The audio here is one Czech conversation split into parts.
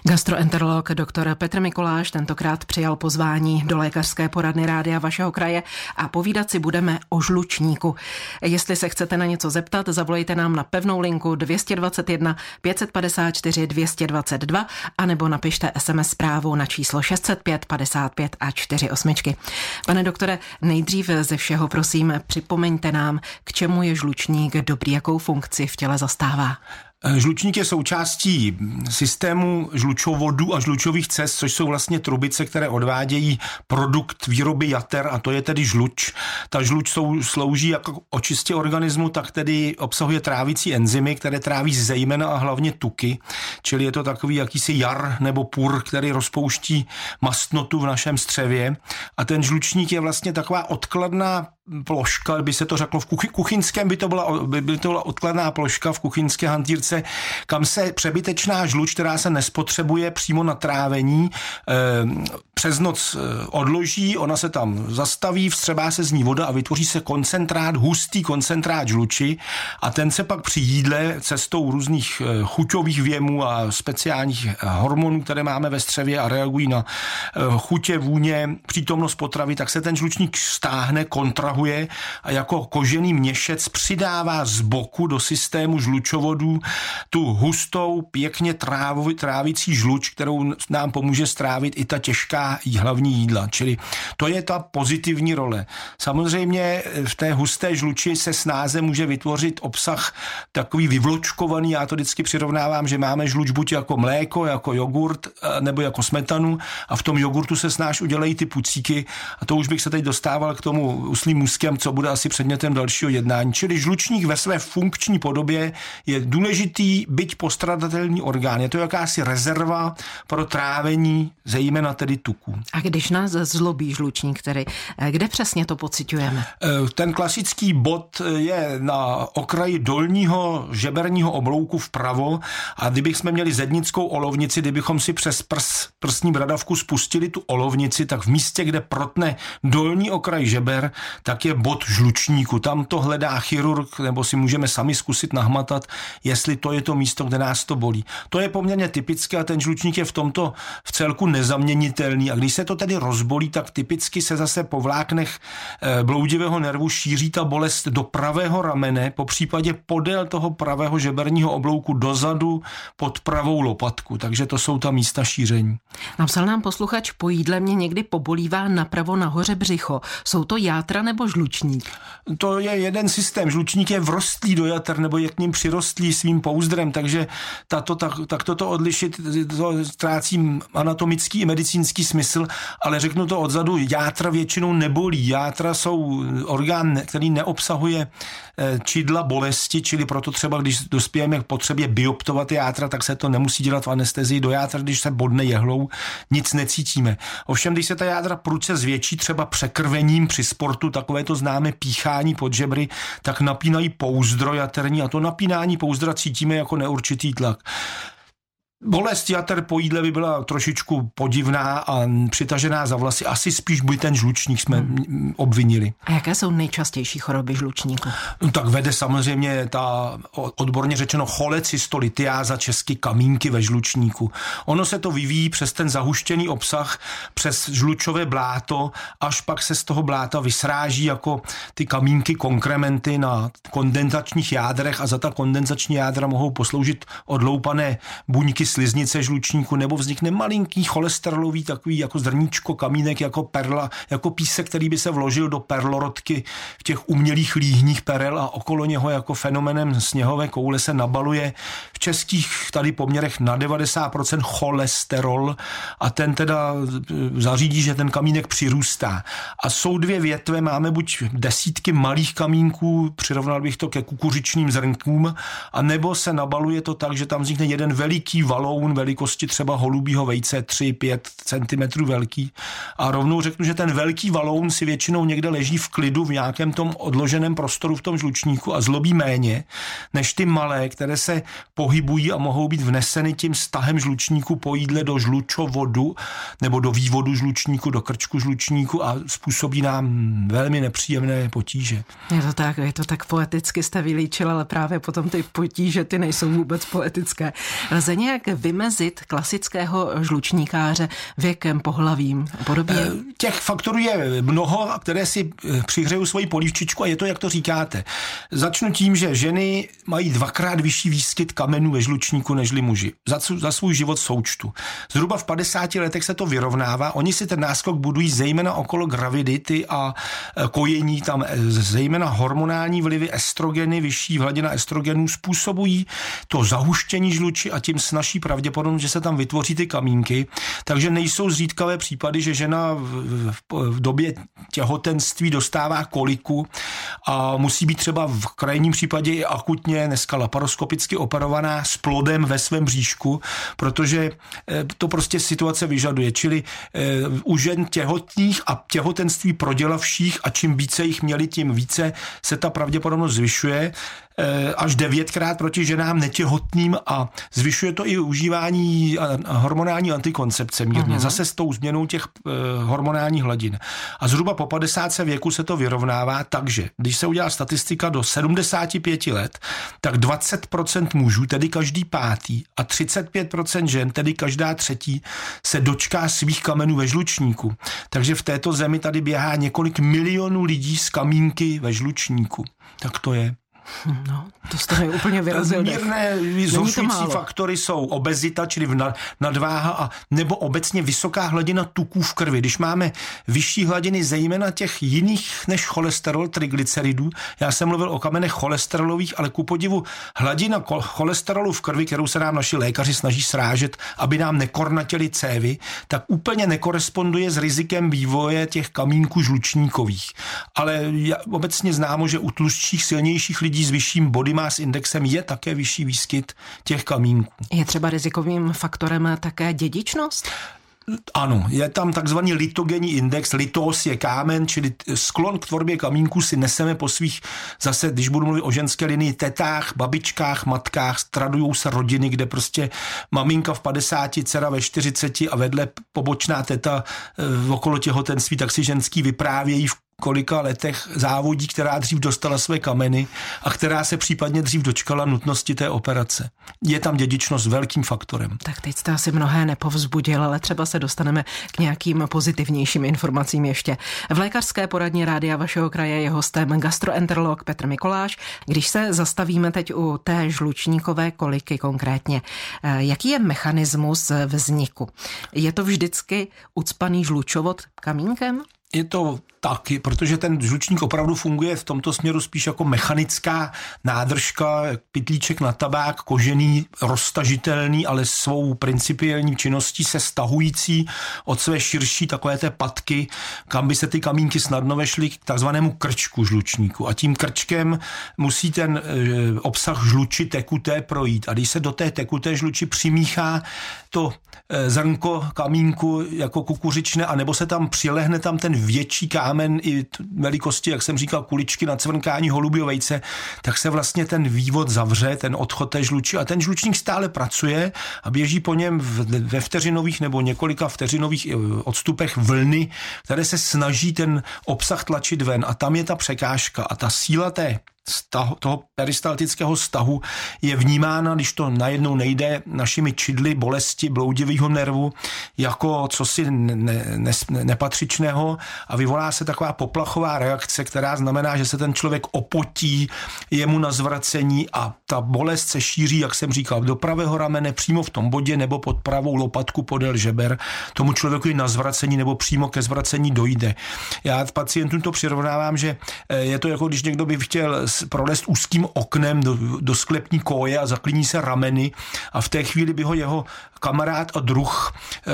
Gastroenterolog dr. Petr Mikoláš tentokrát přijal pozvání do lékařské poradny rádia vašeho kraje a povídat si budeme o žlučníku. Jestli se chcete na něco zeptat, zavolejte nám na pevnou linku 221 554 222 anebo napište SMS zprávu na číslo 605 55 a 48. Pane doktore, nejdřív ze všeho prosím připomeňte nám, k čemu je žlučník dobrý, jakou funkci v těle zastává. Žlučník je součástí systému žlučovodů a žlučových cest, což jsou vlastně trubice, které odvádějí produkt výroby jater, a to je tedy žluč. Ta žluč slouží jako očistě organismu, tak tedy obsahuje trávící enzymy, které tráví zejména a hlavně tuky, čili je to takový jakýsi jar nebo pur, který rozpouští mastnotu v našem střevě. A ten žlučník je vlastně taková odkladná ploška, by se to řeklo v kuchyňském, by to byla odkladná ploška v kuchyňské hantýrce, kam se přebytečná žluč, která se nespotřebuje přímo na trávení, přes noc odloží, ona se tam zastaví, vstřebá se z ní voda a vytvoří se koncentrát, hustý koncentrát žluči, a ten se pak při jídle cestou různých chuťových vjemů a speciálních hormonů, které máme ve střevě a reagují na chutě, vůně, přítomnost potravy, tak se ten žlučník stáhne, kontrahuje a jako kožený měšec přidává z boku do systému žlučovodů tu hustou, pěkně trávící žluč, kterou nám pomůže strávit i ta těžká hlavní jídla. Čili to je ta pozitivní role. Samozřejmě v té husté žluči se snáze může vytvořit obsah takový vyvločkovaný, já to vždycky přirovnávám, že máme žluč buď jako mléko, jako jogurt, nebo jako smetanu, a v tom jogurtu se snáš udělají ty pucíky, a to už bych se teď dostával k tomu uslým úzkem, co bude asi předmětem dalšího jednání. Čili žlučník ve své funkční podobě je důležitý, byť postradatelný orgán. Je to jakási rezerva pro trávení, zejména tedy tuků. A když nás zlobí žlučník, kde přesně to pociťujeme? Ten klasický bod je na okraji dolního žeberního oblouku vpravo, a kdybychom měli zednickou olovnici, kdybychom si přes prsní bradavku spustili tu olovnici, tak v místě, kde protne dolní okraj žeber, tak je bod žlučníku. Tam to hledá chirurg, nebo si můžeme sami zkusit nahmatat, jestli to je to místo, kde nás to bolí. To je poměrně typické a ten žlučník je v tomto v celku nezaměnitelný. A když se to tedy rozbolí, tak typicky se zase po vláknech bloudivého nervu šíří ta bolest do pravého ramene, po případě podél toho pravého žeberního oblouku dozadu pod pravou lopatku. Takže to jsou ta místa šíření. Napsal nám posluchač, po jídle mě někdy pobolívá napravo nahoře břicho. Jsou to játra nebo žlučník? To je jeden systém. Žlučník je vrostlý do jater nebo je k ním přirostlý svým pouzdrem, takže toto odlišit to ztrácí anatomický i medicínský smysl, ale řeknu to odzadu, játra většinou nebolí. Játra jsou orgán, který neobsahuje čidla bolesti, čili proto třeba, když dospějeme k potřebě bioptovat játra, tak se to nemusí dělat v anestezii do játra, když se bodne jehlou, nic necítíme. Ovšem, když se ta játra prudce zvětší třeba překrvením při sportu, takové to známe píchání pod žebry, tak napínají pouzdro jaterní a to napínání pouzdra cítíme jako neurčitý tlak. Bolest jater po jídle by byla trošičku podivná a přitažená za vlasy. Asi spíš by ten žlučník jsme obvinili. A jaké jsou nejčastější choroby žlučníku? No, tak vede samozřejmě ta odborně řečeno cholecystolitiáza, česky kamínky ve žlučníku. Ono se to vyvíjí přes ten zahuštěný obsah, přes žlučové bláto, až pak se z toho bláta vysráží jako ty kamínky, konkrementy na kondenzačních jádrech, a za ta kondenzační jádra mohou posloužit odloupané buňky sliznice žlučníku, nebo vznikne malinký cholesterolový takový jako zrníčko, kamínek, jako perla, jako písek, který by se vložil do perlorodky v těch umělých líhních perel, a okolo něho jako fenomenem sněhové koule se nabaluje v českých tady poměrech na 90% cholesterol, a ten teda zařídí, že ten kamínek přirůstá. A jsou dvě větve, máme buď desítky malých kamínků, přirovnal bych to ke kukuřičným zrnkům, a nebo se nabaluje to tak, že tam vznikne jeden veliký baloun velikosti třeba holubího vejce 3-5 cm velký. A rovnou řeknu, že ten velký baloun si většinou někde leží v klidu v nějakém tom odloženém prostoru v tom žlučníku a zlobí méně než ty malé, které se pohybují a mohou být vneseny tím stahem žlučníku po jídle do žlučovodu nebo do vývodu žlučníku, do krčku žlučníku a způsobí nám velmi nepříjemné potíže. Je to tak poeticky jste vylíčil, ale právě potom ty potíže ty nejsou vůbec poetické. Lze nějak vymezit klasického žlučníkáře věkem, pohlavím a podobně? Těch faktorů je mnoho, které si přihřejou svoji polívčičku a je to, jak to říkáte. Začnu tím, že ženy mají 2x vyšší výskyt kamenů ve žlučníku nežli muži. Za svůj život v součtu. Zhruba v 50 letech se to vyrovnává. Oni si ten náskok budují zejména okolo gravidity a kojení. Tam zejména hormonální vlivy, estrogeny, vyšší hladina estrogenů způsobují to zahuštění žluči a tím snazší pravděpodobnost, že se tam vytvoří ty kamínky. Takže nejsou zřídkavé případy, že žena v době těhotenství dostává koliku a musí být třeba v krajním případě i akutně dneska laparoskopicky operovaná s plodem ve svém bříšku, protože to prostě situace vyžaduje. Čili u žen těhotných a těhotenství prodělavších a čím více jich měli, tím více se ta pravděpodobnost zvyšuje až 9x proti ženám netěhotným a zvyšuje to i užívání hormonální antikoncepce mírně, zase s tou změnou těch hormonálních hladin. A zhruba po 50 věku se to vyrovnává, takže když se udělá statistika do 75 let, tak 20% mužů, tedy každý pátý, a 35% žen, tedy každá třetí, se dočká svých kamenů ve žlučníku. Takže v této zemi tady běhá několik milionů lidí z kamínky ve žlučníku. Tak to je. No, to jste mi úplně vyrazil. Mírné zhoršující faktory jsou obezita, čili nadváha a nebo obecně vysoká hladina tuků v krvi. Když máme vyšší hladiny zejména těch jiných než cholesterol, triglyceridů, já jsem mluvil o kamenech cholesterolových, ale ku podivu hladina cholesterolu v krvi, kterou se nám naši lékaři snaží srážet, aby nám nekornatěly cévy, tak úplně nekoresponduje s rizikem vývoje těch kamínků žlučníkových. Ale obecně známo, že u tlustších, silnějších lidí s vyšším body mass indexem je také vyšší výskyt těch kamínků. Je třeba rizikovým faktorem také dědičnost? Ano, je tam takzvaný litogenní index, litos je kámen, čili sklon k tvorbě kamínků si neseme po svých, zase když budu mluvit o ženské linii, tetách, babičkách, matkách, tradujou se rodiny, kde prostě maminka v 50, dcera ve 40 a vedle pobočná teta okolo těhotenství, tak si ženský vyprávějí v kolika letech závodí, která dřív dostala své kameny a která se případně dřív dočkala nutnosti té operace. Je tam dědičnost velkým faktorem. Tak teď jste asi mnohé nepovzbudil, ale třeba se dostaneme k nějakým pozitivnějším informacím ještě. V lékařské poradně Rádia vašeho kraje je hostem gastroenterolog Petr Mikoláš. Když se zastavíme teď u té žlučníkové koliky konkrétně, jaký je mechanismus vzniku? Je to vždycky ucpaný žlučovod kamínkem? Je to taky, protože ten žlučník opravdu funguje v tomto směru spíš jako mechanická nádržka, pytlíček na tabák, kožený, roztažitelný, ale svou principiální činností se stahující od své širší takové té patky, kam by se ty kamínky snadno vešly, k takzvanému krčku žlučníku. A tím krčkem musí ten obsah žluči tekuté projít. A když se do té tekuté žluči přimíchá to zrnko kamínku jako kukuřičné, anebo se tam přilehne tam ten větší kámen i velikosti, jak jsem říkal, kuličky na cvrnkání holubího vejce, tak se vlastně ten vývod zavře, ten odchod té žluči a ten žlučník stále pracuje a běží po něm ve vteřinových nebo několika vteřinových odstupech vlny, které se snaží ten obsah tlačit ven a tam je ta překážka a ta síla toho peristaltického stahu je vnímána, když to najednou nejde našimi čidly bolesti bloudivého nervu jako cosi nepatřičného a vyvolá se taková poplachová reakce, která znamená, že se ten člověk opotí, je mu na zvracení a ta bolest se šíří, jak jsem říkal, do pravého ramene, přímo v tom bodě nebo pod pravou lopatku podél žeber. Tomu člověku i na zvracení nebo přímo ke zvracení dojde. Já pacientům to přirovnávám, že je to jako když někdo by chtěl prolést úzkým oknem do sklepní koje a zaklíní se rameny a v té chvíli by ho jeho kamarád a druh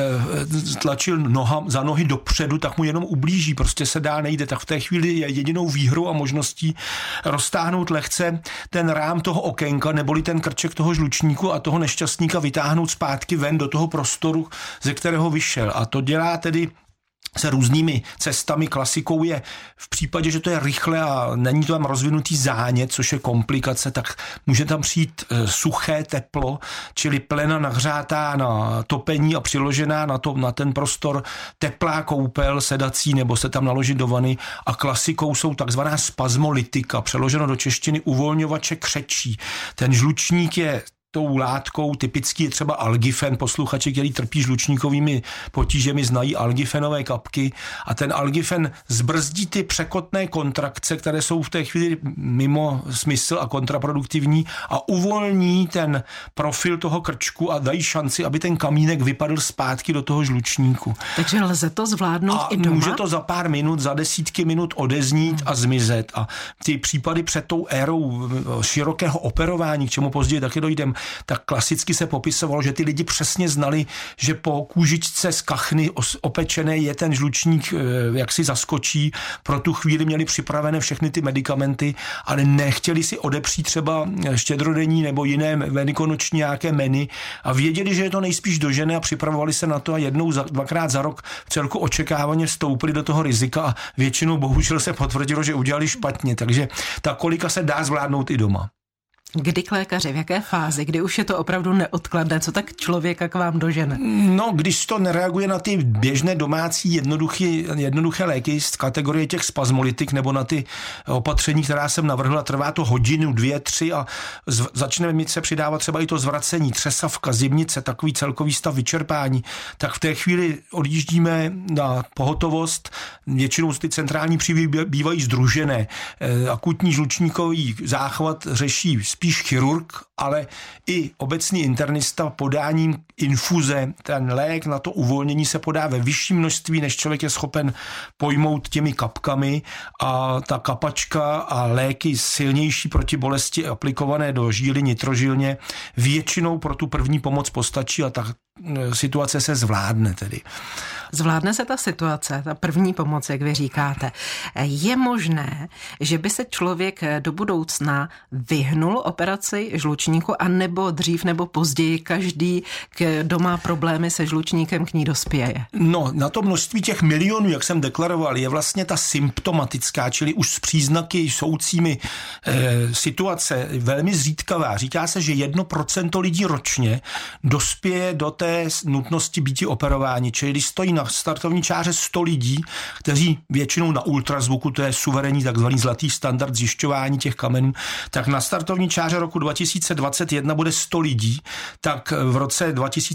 tlačil za nohy dopředu, tak mu jenom ublíží, prostě se dál nejde. Tak v té chvíli je jedinou výhrou a možností roztáhnout lehce ten rám toho okénka, neboli ten krček toho žlučníku a toho nešťastníka vytáhnout zpátky ven do toho prostoru, ze kterého vyšel. A to dělá tedy se různými cestami. Klasikou je v případě, že to je rychle a není to tam rozvinutý zánět, což je komplikace, tak může tam přijít suché teplo, čili plena nahřátá na topení a přiložená na ten prostor teplá koupel sedací nebo se tam naložit do vany a klasikou jsou takzvaná spazmolytika, přeloženo do češtiny uvolňovače křečí. Ten žlučník je tou látkou, typický je třeba algifen, posluchači, který trpí žlučníkovými potížemi, znají algifenové kapky a ten algifen zbrzdí ty překotné kontrakce, které jsou v té chvíli mimo smysl a kontraproduktivní a uvolní ten profil toho krčku a dají šanci, aby ten kamínek vypadl zpátky do toho žlučníku. Takže lze to zvládnout a i doma? Může to za pár minut, za desítky minut odeznít a zmizet. A ty případy před tou érou širokého operování, k čemu později taky dojdem, tak klasicky se popisovalo, že ty lidi přesně znali, že po kůžičce z kachny opečené je ten žlučník, jak si zaskočí. Pro tu chvíli měli připravené všechny ty medikamenty, ale nechtěli si odepřít třeba štědrodenní nebo jiné velikonoční nějaké menu a věděli, že je to nejspíš dožene a připravovali se na to a dvakrát za rok v celku očekávaně vstoupili do toho rizika a většinou bohužel se potvrdilo, že udělali špatně, takže ta kolika se dá zvládnout i doma. Kdy k lékaři, v jaké fázi, kdy už je to opravdu neodkladné, co tak člověka k vám dožene? No, když to nereaguje na ty běžné domácí jednoduché léky z kategorie těch spazmolitik nebo na ty opatření, která jsem navrhla, trvá to hodinu, 2, 3 a začne mi se přidávat třeba i to zvracení, třesavka, zimnice, takový celkový stav vyčerpání, tak v té chvíli odjíždíme na pohotovost. Většinou ty centrální příjmy bývají sdružené. Akutní žlučníkový záchvat řeší spíš chirurg, ale i obecný internista podáním infuze. Ten lék na to uvolnění se podá ve vyšším množství, než člověk je schopen pojmout těmi kapkami a ta kapačka a léky silnější proti bolesti aplikované do žíly nitrožilně většinou pro tu první pomoc postačí a ta situace se zvládne tedy. Zvládne se ta situace, ta první pomoc, jak vy říkáte. Je možné, že by se člověk do budoucna vyhnul operaci žlučníku a nebo dřív nebo později každý, kdo má problémy se žlučníkem, k ní dospěje? No, na to množství těch milionů, jak jsem deklaroval, je vlastně ta symptomatická, čili už s příznaky soucími situace velmi zřídkavá. Říká se, že 1% lidí ročně dospěje do té nutnosti býti operováni, čili když stojí na startovní čáře 100 lidí, kteří většinou na ultrazvuku, to je suverénní takzvaný zlatý standard zjišťování těch kamenů, tak na startovní čáře roku 2021 bude 100 lidí, tak v roce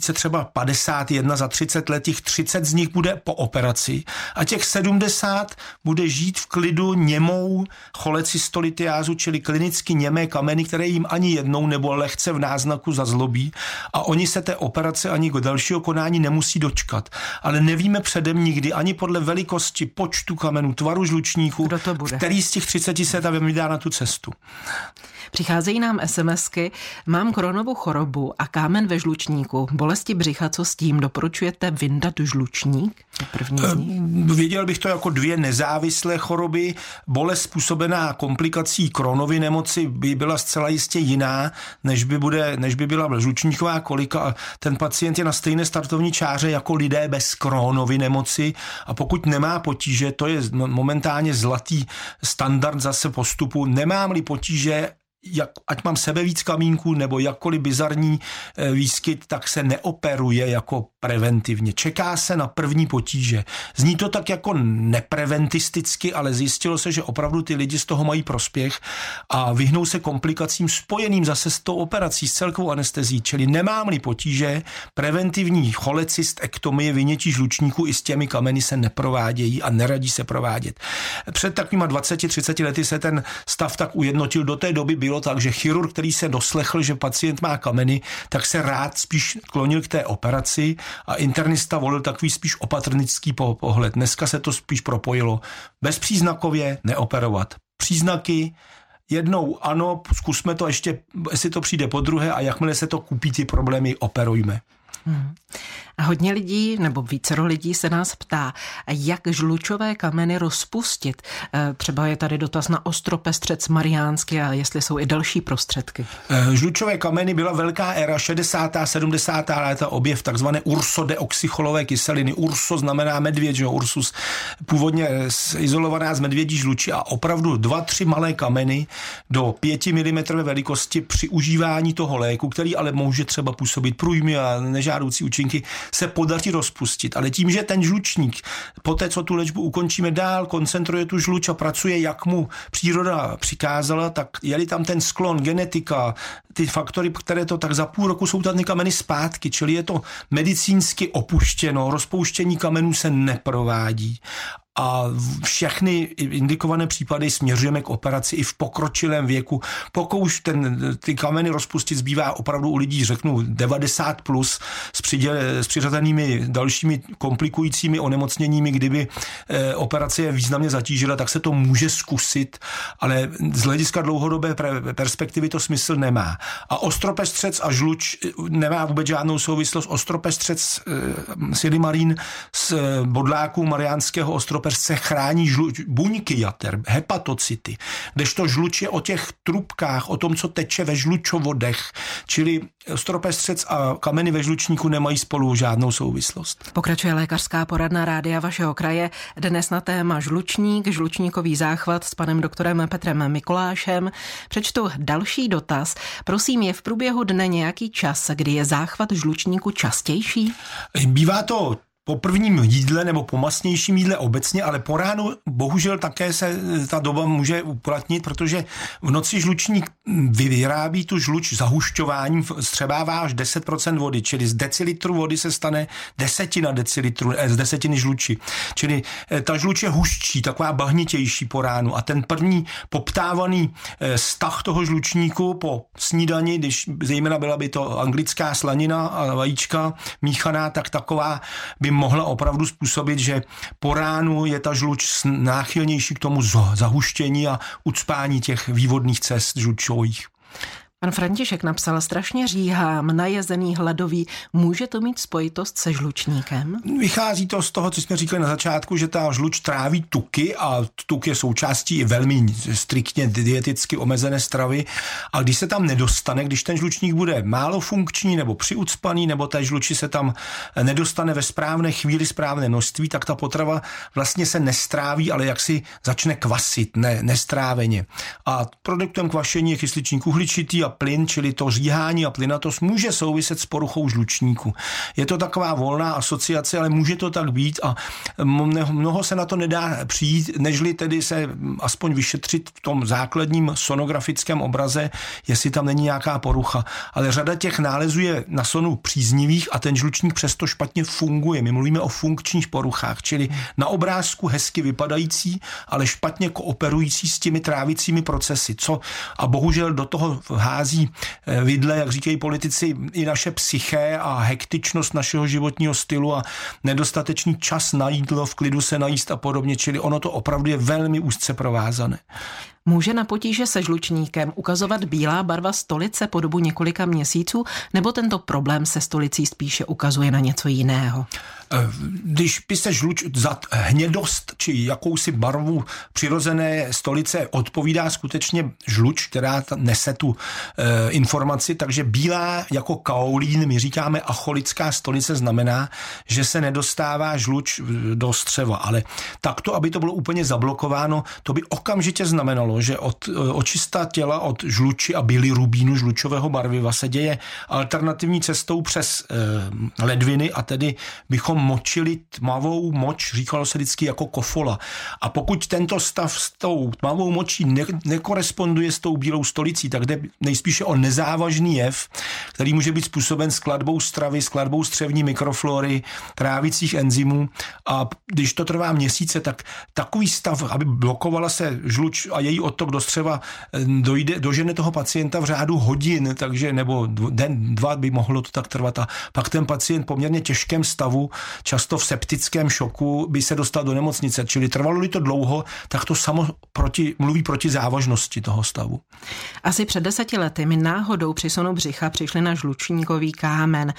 2051 za 30 let těch 30 z nich bude po operaci a těch 70 bude žít v klidu němou cholecystolitiázu, čili klinicky němé kameny, které jim ani jednou nebo lehce v náznaku zazlobí a oni se té operace ani dalšího konání nemusí dočkat. Ale nevíme předem nikdy ani podle velikosti, počtu kamenů, tvaru žlučníku, který z těch 30 se tam vydá na tu cestu. Přicházejí nám SMSky, mám Crohnovu chorobu a kámen ve žlučníku, bolesti břicha, co s tím? Doporučujete vyndat žlučník? Viděl bych to jako 2 nezávislé choroby. Bolest způsobená komplikací Crohnovy nemoci by byla zcela jistě jiná, než by byla žlučníková kolika a ten pacient je na stejné startovní čáře jako lidé bez Crohnovy nemoci a pokud nemá potíže, to je momentálně zlatý standard zase postupu, nemám-li potíže, ať mám sebe víc kamínků nebo jakkoliv bizarní výskyt, tak se neoperuje jako preventivně. Čeká se na první potíže. Zní to tak jako nepreventisticky, ale zjistilo se, že opravdu ty lidi z toho mají prospěch a vyhnou se komplikacím spojeným zase s tou operací, s celkovou anestezí. Čili nemám-li potíže, preventivní cholecystektomie, vynětí žlučníku i s těmi kameny se neprovádějí a neradí se provádět. Před takovýma 20-30 lety se ten stav tak ujednotil. Do té doby bylo tak, že chirurg, který se doslechl, že pacient má kameny, tak se rád spíš klonil k té operaci a internista volil takový spíš opatrnický pohled. Dneska se to spíš propojilo. Bezpříznakově neoperovat. Příznaky jednou ano, zkusme to ještě, jestli to přijde po druhé a jakmile se to kupí, ty problémy operujme. A hodně lidí, nebo vícero lidí se nás ptá, jak žlučové kameny rozpustit. Třeba je tady dotaz na ostropestřec mariánský a jestli jsou i další prostředky. Žlučové kameny byla velká éra 60. a 70. léta, objev takzvané ursodeoxycholové kyseliny. Urso znamená medvěd, že ursus, původně izolovaná z medvědí žluči a opravdu 2-3 malé kameny do 5 mm velikosti při užívání toho léku, který ale může třeba působit průjmy a nežádoucí účinky, se podaří rozpustit. Ale tím, že ten žlučník poté, co tu léčbu ukončíme dál, koncentruje tu žluč a pracuje, jak mu příroda přikázala, tak je-li tam ten sklon, genetika, ty faktory, které to tak za půl roku jsou tam kameny zpátky, čili je to medicínsky opuštěno, rozpouštění kamenů se neprovádí. A všechny indikované případy směřujeme k operaci i v pokročilém věku. Pokud už ty kameny rozpustit zbývá opravdu u lidí, řeknu 90+, s přiřazenými dalšími komplikujícími onemocněními, kdyby operace je významně zatížila, tak se to může zkusit, ale z hlediska dlouhodobé perspektivy to smysl nemá. A ostropestřec a žluč nemá vůbec žádnou souvislost. Ostropestřec Sidimarín z bodláků Mariánského ostropestřece chrání buňky jater, hepatocyty, kdežto žluč je o těch trubkách, o tom, co teče ve žlučovodech, čili ostropestřec a kameny ve žlučníku nemají spolu žádnou souvislost. Pokračuje lékařská poradna Rádia vašeho kraje. Dnes na téma žlučník, žlučníkový záchvat s panem doktorem Petrem Mikolášem. Přečtu další dotaz. Prosím, je v průběhu dne nějaký čas, kdy je záchvat žlučníku častější? Bývá to po prvním jídle nebo po masnějším jídle obecně, ale po ránu bohužel také se ta doba může uplatnit, protože v noci žlučník vyrábí tu žluč zahušťováním, střebává až 10% vody, čili z decilitru vody se stane z desetiny žluči. Čili ta žluč je huščí, taková bahnitější po ránu a ten první poptávaný stah toho žlučníku po snídani, když zejména byla by to anglická slanina a vajíčka míchaná, tak taková by mohla opravdu způsobit, že po ránu je ta žluč náchylnější k tomu zahuštění a ucpání těch vývodných cest žlučových. Pan František napsal, strašně říhám, najezený, hladový. Může to mít spojitost se žlučníkem? Vychází to z toho, co jsme říkali na začátku, že ta žluč tráví tuky a tuk je součástí velmi striktně dieticky omezené stravy. A když se tam nedostane, když ten žlučník bude málo funkční nebo přiucpaný, nebo té žluči se tam nedostane ve správné chvíli správné množství, tak ta potrava vlastně se nestráví, ale jaksi začne kvasit, nestráveně. A produktem kvašení je kysličník uhličitý a plyn, čili to říhání a plynatost může souviset s poruchou žlučníku. Je to taková volná asociace, ale může to tak být a mnoho se na to nedá přijít, nežli tedy se aspoň vyšetřit v tom základním sonografickém obraze, jestli tam není nějaká porucha. Ale řada těch nálezů je na sonu příznivých a ten žlučník přesto špatně funguje. My mluvíme o funkčních poruchách, čili na obrázku hezky vypadající, ale špatně kooperující s těmi trávicími procesy. A bohužel do toho hází vidle, jak říkají politici, i naše psyché a hektičnost našeho životního stylu a nedostatečný čas na jídlo, v klidu se najíst a podobně, čili ono to opravdu je velmi úzce provázané. Může na potíže se žlučníkem ukazovat bílá barva stolice po dobu několika měsíců, nebo tento problém se stolicí spíše ukazuje na něco jiného? Když by se žluč za hnědost či jakousi barvu přirozené stolice odpovídá skutečně žluč, která nese tu informaci, takže bílá jako kaolín, my říkáme acholická stolice, znamená, že se nedostává žluč do střeva. Ale takto, aby to bylo úplně zablokováno, to by okamžitě znamenalo, že od očista těla od žluči a bilirubínu žlučového barviva se děje alternativní cestou přes ledviny a tedy bychom močili tmavou moč, říkalo se vždycky jako kofola. A pokud tento stav s tou tmavou močí nekoresponduje s tou bílou stolicí, tak jde nejspíše o nezávažný jev, který může být způsoben skladbou stravy, skladbou střevní mikroflory, trávicích enzymů. A když to trvá měsíce, tak takový stav, aby blokovala se žluč a její odtok do střeva, dožene toho pacienta v řádu hodin, takže nebo den, dva by mohlo to tak trvat. A pak ten pacient v poměrně těžkém stavu, často v septickém šoku, by se dostal do nemocnice. Čili trvalo-li to dlouho, tak to samo mluví proti závažnosti toho stavu. Asi před 10 lety mi náhodou při sonu břicha přišli na žlučníkový kámen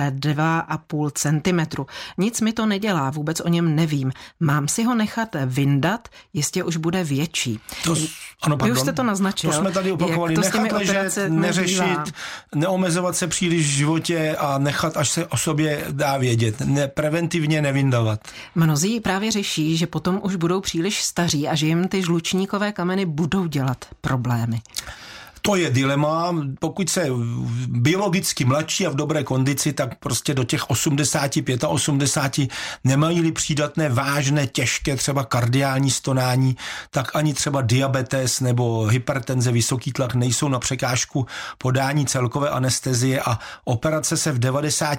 2,5 centimetru. Nic mi to nedělá, vůbec o něm nevím. Mám si ho nechat vyndat, jistě už bude větší. Ano, pardon. Vy už jste to naznačil. To jsme tady opakovali. Nechat ležet, neřešit, neomezovat se příliš v životě a nechat, až se o sobě dá vědět. Preventivně nevyndavat. Mnozí právě řeší, že potom už budou příliš staří a že jim ty žlučníkové kameny budou dělat problémy. To je dilema. Pokud se biologicky mladší a v dobré kondici, tak prostě do těch 85 nemají-li přídatné vážné, těžké, třeba kardiální stonání, tak ani třeba diabetes nebo hypertenze, vysoký tlak nejsou na překážku podání celkové anestezie a operace se v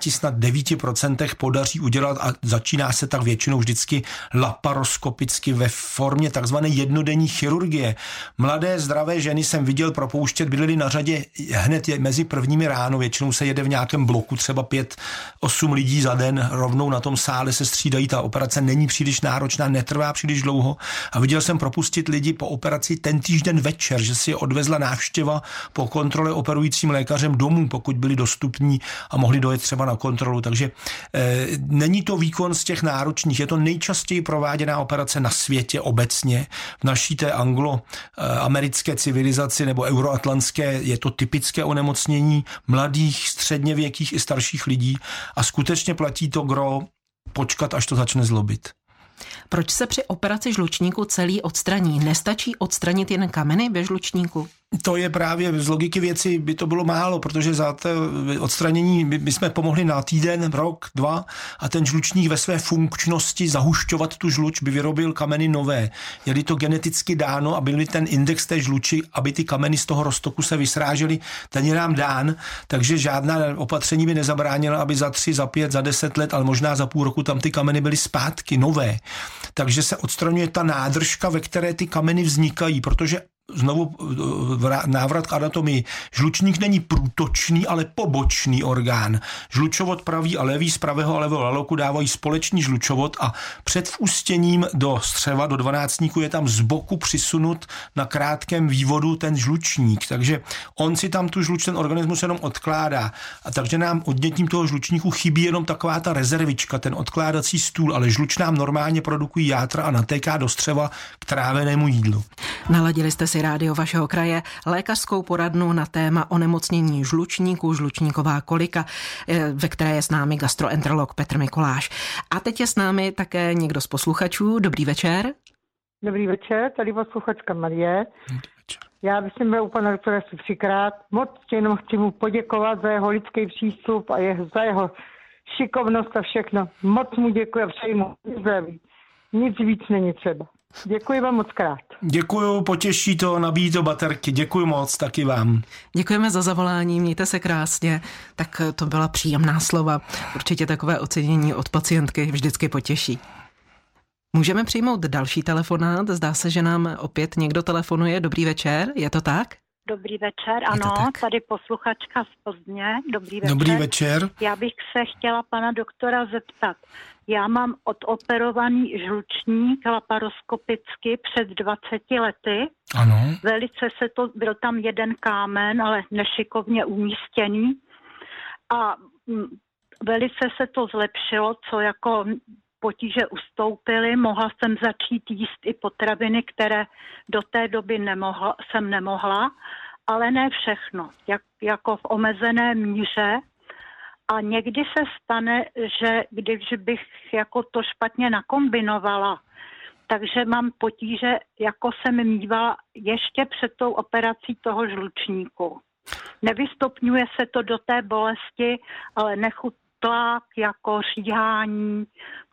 99% podaří udělat a začíná se tak většinou vždycky laparoskopicky ve formě takzvané jednodenní chirurgie. Mladé zdravé ženy jsem viděl propouštět, byly na řadě hned mezi prvními ráno, většinou se jede v nějakém bloku, třeba 5-8 lidí za den, rovnou na tom sále se střídají, ta operace není příliš náročná, netrvá příliš dlouho a viděl jsem propustit lidi po operaci ten týžden večer, že si je odvezla návštěva po kontrole operujícím lékařem domů, pokud byli dostupní a mohli dojet třeba na kontrolu, takže není to výkon z těch náročných, je to nejčastěji prováděná operace na světě obecně, v naší té angloamerické civilizaci nebo euroatlantské je to typické onemocnění mladých, středněvěkých i starších lidí a skutečně platí to gro počkat, až to začne zlobit. Proč se při operaci žlučníku celý odstraní? Nestačí odstranit jen kameny ve žlučníku? To je právě z logiky věci, by to bylo málo, protože za to odstranění by jsme pomohli na týden, rok, 2 a ten žlučník ve své funkčnosti zahušťovat tu žluč by vyrobil kameny nové. Je-li to geneticky dáno a byl ten index té žluči, aby ty kameny z toho roztoku se vysrážely, ten je nám dán, takže žádná opatření by nezabránila, aby za 3, za 5, za 10 let, ale možná za půl roku tam ty kameny byly zpátky, nové. Takže se odstraňuje ta nádržka, ve které ty kameny vznikají, protože znovu návrat k anatomii. Žlučník není průtočný, ale pobočný orgán. Žlučovod pravý a levý z pravého a levého laloku dávají společný žlučovod a před vústěním do střeva, do dvanáctníku je tam z boku přisunut na krátkém vývodu ten žlučník. Takže on si tam tu žluč, ten organismus jenom odkládá. A takže nám odnětím toho žlučníku chybí jenom taková ta rezervička, ten odkládací stůl, ale žluč nám normálně produkují játra a natéká do střeva k trávenému jídlu. Naladili jste si rádio vašeho kraje, lékařskou poradnu na téma onemocnění žlučníku, žlučníková kolika, ve které je s námi gastroenterolog Petr Mikoláš. A teď je s námi také někdo z posluchačů. Dobrý večer. Dobrý večer, tady posluchačka Marie. Já bych byl u pana doktora asi 3krát. Moc jenom chci mu poděkovat za jeho lidský přístup a za jeho šikovnost a všechno. Moc mu děkuji a přeji mu zdraví. Nic víc není třeba. Děkuji vám moc krát. Děkuju, potěší to, nabíjí to baterky. Děkuji moc, taky vám. Děkujeme za zavolání, mějte se krásně. Tak to byla příjemná slova. Určitě takové ocenění od pacientky vždycky potěší. Můžeme přijmout další telefonát. Zdá se, že nám opět někdo telefonuje. Dobrý večer, je to tak? Dobrý večer, ano, tady posluchačka z Plzně. Dobrý večer. Dobrý večer. Já bych se chtěla pana doktora zeptat. Já mám odoperovaný žlučník laparoskopicky před 20 lety. Ano. Velice byl tam jeden kámen, ale nešikovně umístěný. A velice se to zlepšilo, co jako potíže ustoupily. Mohla jsem začít jíst i potraviny, které do té doby jsem nemohla, ale ne všechno, jako v omezené míře. A někdy se stane, že když bych jako to špatně nakombinovala, takže mám potíže, jako jsem mívala ještě před tou operací toho žlučníku. Nevystupňuje se to do té bolesti, ale nechutlák, jako říhání,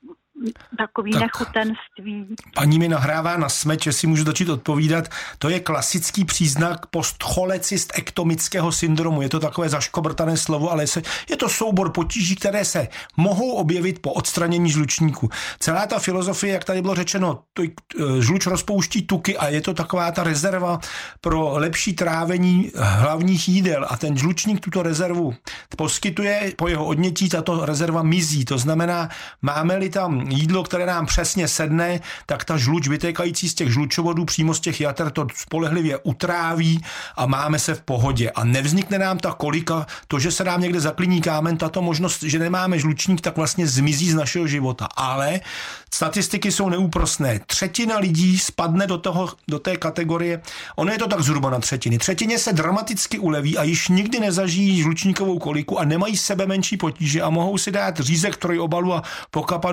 takový tak nechutenství. Paní mi nahrává na smeč, že si můžu začít odpovídat. To je klasický příznak postcholecystektomického syndromu. Je to takové zaškobrtané slovo, ale je to soubor potíží, které se mohou objevit po odstranění žlučníku. Celá ta filozofie, jak tady bylo řečeno, žluč rozpouští tuky a je to taková ta rezerva pro lepší trávení hlavních jídel a ten žlučník tuto rezervu poskytuje, po jeho odnětí tato rezerva mizí. To znamená, máme-li tam jídlo, které nám přesně sedne, tak ta žluč vytékající z těch žlučovodů přímo z těch jater to spolehlivě utráví a máme se v pohodě. A nevznikne nám ta kolika, to, že se nám někde zakliní kámen, tato možnost, že nemáme žlučník, tak vlastně zmizí z našeho života. Ale statistiky jsou neúprosné. 1/3 lidí spadne do té kategorie, ono je to tak zhruba na 1/3. 1/3 se dramaticky uleví a již nikdy nezažijí žlučníkovou koliku a nemají sebe menší potíže a mohou si dát řízek trojobalu a pokapat ho mastným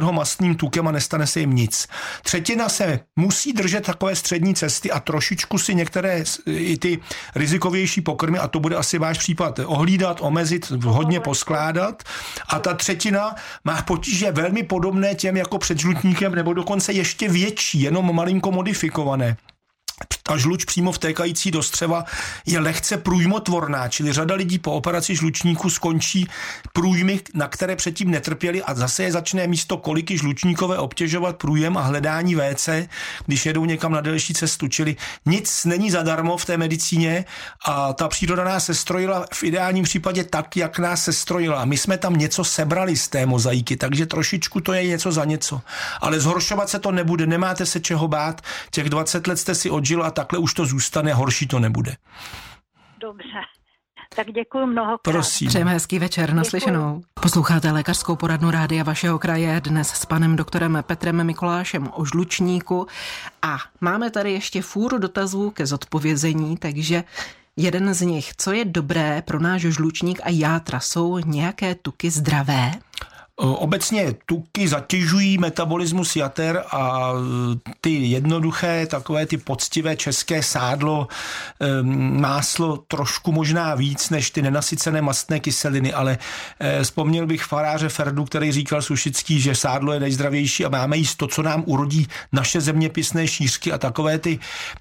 mastným tukem a nestane se jim nic. Třetina se musí držet takové střední cesty a trošičku si některé i ty rizikovější pokrmy, a to bude asi váš případ, ohlídat, omezit, hodně poskládat. A ta třetina má potíže velmi podobné těm jako před žlutníkem, nebo dokonce ještě větší, jenom malinko modifikované. Ta žluč přímo vtékající do střeva je lehce průjmotvorná, čili řada lidí po operaci žlučníku skončí průjmy, na které předtím netrpěli, a zase je začne místo koliky žlučníkové obtěžovat průjem a hledání WC, když jedou někam na delší cestu. Čili nic není zadarmo v té medicíně a ta příroda nás sestrojila v ideálním případě tak, jak nás sestrojila. A my jsme tam něco sebrali z té mozaiky, takže trošičku to je něco za něco. Ale zhoršovat se to nebude, nemáte se čeho bát, těch 20 let jste si odžil a takhle už to zůstane, horší to nebude. Dobře, tak děkuji mnohokrát. Prosím. Přejeme hezký večer, naslyšenou. Posloucháte lékařskou poradnu Rádia vašeho kraje, dnes s panem doktorem Petrem Mikolášem o žlučníku a máme tady ještě fůru dotazů ke zodpovězení, takže jeden z nich, co je dobré pro náš žlučník a játra, jsou nějaké tuky zdravé? Obecně tuky zatěžují metabolismus jater a ty jednoduché, takové ty poctivé české sádlo, máslo trošku možná víc než ty nenasycené mastné kyseliny, ale vzpomněl bych faráře Ferdu, který říkal Sušický, že sádlo je nejzdravější a máme jíst to, co nám urodí naše zeměpisné šířky, a takové ty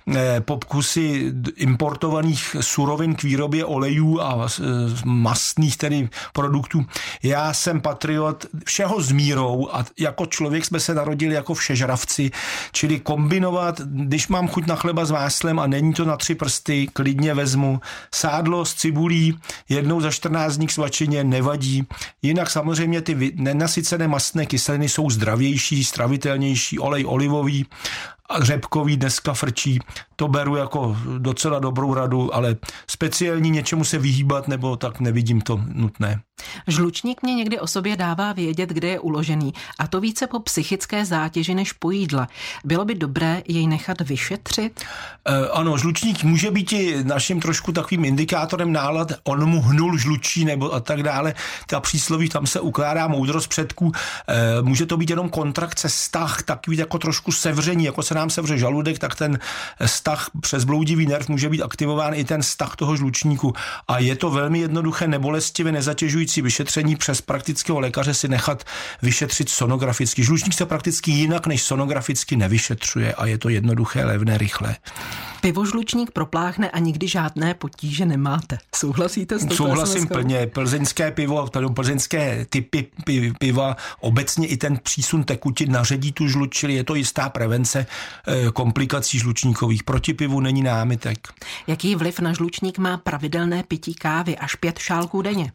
pokusy importovaných surovin k výrobě olejů a mastných tedy produktů. Já jsem patriot všeho s mírou a jako člověk jsme se narodili jako všežravci, čili kombinovat, když mám chuť na chleba s máslem a není to na 3 prsty, klidně vezmu sádlo s cibulí, jednou za 14 dní k svačině, nevadí. Jinak samozřejmě ty nenasycené mastné kyseliny jsou zdravější, stravitelnější, olej olivový a řepkový dneska frčí. To beru jako docela dobrou radu, ale speciální něčemu se vyhýbat nebo tak nevidím to nutné. Žlučník mě někdy o sobě dává vědět, kde je uložený, a to více po psychické zátěži než po jídle. Bylo by dobré jej nechat vyšetřit? Ano, žlučník může být i naším trošku takovým indikátorem nálad, on mu hnul žlučí nebo a tak dále. Ta přísloví, tam se ukládá moudrost předků. Může to být jenom kontrakce, stah, takový jako trošku sevření, jako se nám sevře žaludek, tak ten stah přes bloudivý nerv může být aktivován i ten stah toho žlučníku. A je to velmi jednoduché, nebolestivé, nezatěžující vyšetření přes praktického lékaře si nechat vyšetřit sonograficky. Žlučník se prakticky jinak než sonograficky nevyšetřuje a je to jednoduché, levné, rychlé. Pivožlučník propláchne a nikdy žádné potíže nemáte. Souhlasíte s touto? Souhlasím plně. Plzeňské pivo, plzeňské typy piva, obecně i ten přísun tekutin naředí tu žluč, čili je to jistá prevence komplikací žlučníkových. Proti pivu není námitek. Jaký vliv na žlučník má pravidelné pití kávy až 5 šálků denně?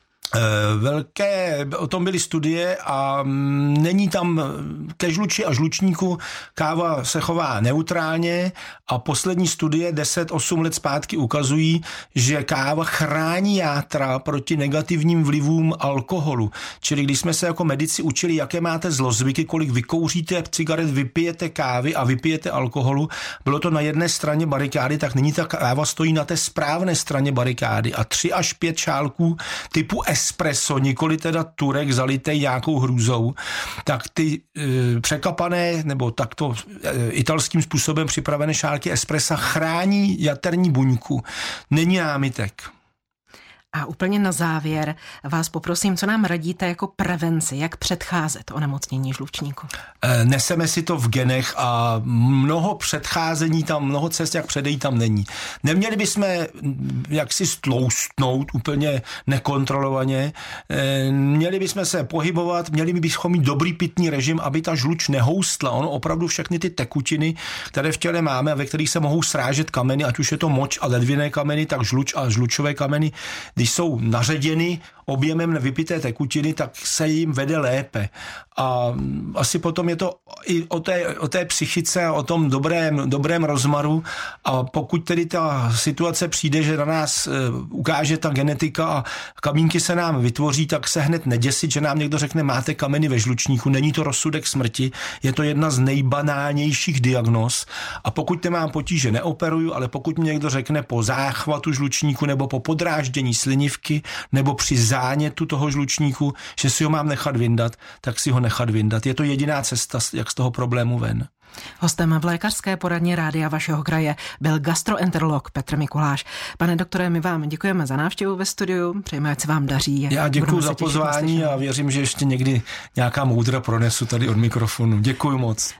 Velké, o tom byly studie a není tam ke žluči a žlučníku, káva se chová neutrálně a poslední studie 10-8 let zpátky ukazují, že káva chrání játra proti negativním vlivům alkoholu. Čili když jsme se jako medici učili, jaké máte zlozvyky, kolik vykouříte cigaret, vypijete kávy a vypijete alkoholu, bylo to na jedné straně barikády, tak nyní ta káva stojí na té správné straně barikády a 3 až 5 šálků typu espresso, nikoli teda turek zalitej nějakou hrůzou, tak ty překapané nebo takto italským způsobem připravené šálky espressa chrání jaterní buňku. Není námitek. A úplně na závěr vás poprosím, co nám radíte jako prevenci, jak předcházet onemocnění žlučníku? Neseme si to v genech a mnoho předcházení tam, mnoho cest, jak předejít tam není. Neměli bychom jaksi stloustnout úplně nekontrolovaně, měli bychom se pohybovat, měli bychom mít dobrý pitný režim, aby ta žluč nehoustla. Ono opravdu všechny ty tekutiny, které v těle máme a ve kterých se mohou srážet kameny, ať už je to moč a ledviné kameny, tak žluč a žlučové kameny, když jsou naředěny objemem vypité tekutiny, tak se jim vede lépe. A asi potom je to i o té psychice a o tom dobrém rozmaru. A pokud tedy ta situace přijde, že na nás ukáže ta genetika a kamínky se nám vytvoří, tak se hned neděsit, že nám někdo řekne, máte kameny ve žlučníku. Není to rozsudek smrti, je to jedna z nejbanálnějších diagnóz. A pokud nemám potíže, neoperuju, ale pokud mi někdo řekne po záchvatu žlučníku nebo po podráždění slinivky nebo při zánětu toho žlučníku, že si ho mám nechat vyndat, tak si ho nechat vyndat. Je to jediná cesta, jak z toho problému ven. Hostem v lékařské poradně Rádia vašeho kraje byl gastroenterolog Petr Mikuláš. Pane doktore, my vám děkujeme za návštěvu ve studiu, přejeme, ať se vám daří. Já děkuji za pozvání a věřím, že ještě někdy nějaká moudra pronesu tady od mikrofonu. Děkuji moc.